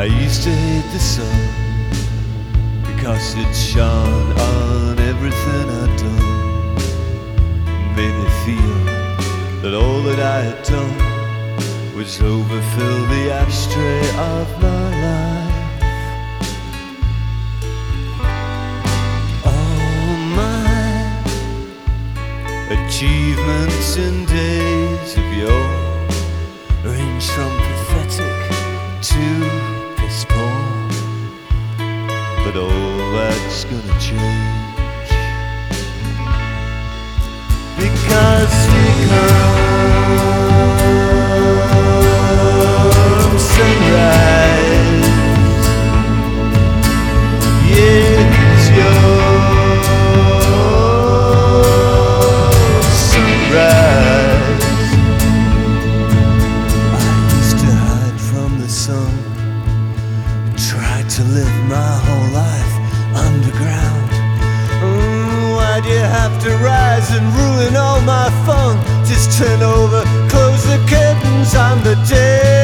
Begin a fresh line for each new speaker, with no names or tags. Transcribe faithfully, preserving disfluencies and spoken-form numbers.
I used to hate the sun because it shone on everything I'd done. Made me feel that all that I had done was overfill the ashtray of my life. All my achievements in days of yore range from pathetic to piss poor, but all that's gonna change, because we come sunrise. Yes, your sunrise. I used to hide from the sun, tried to live my whole life underground. Mm, why'd you have to rise and ruin all my fun? Just turn over, close the curtains on the day.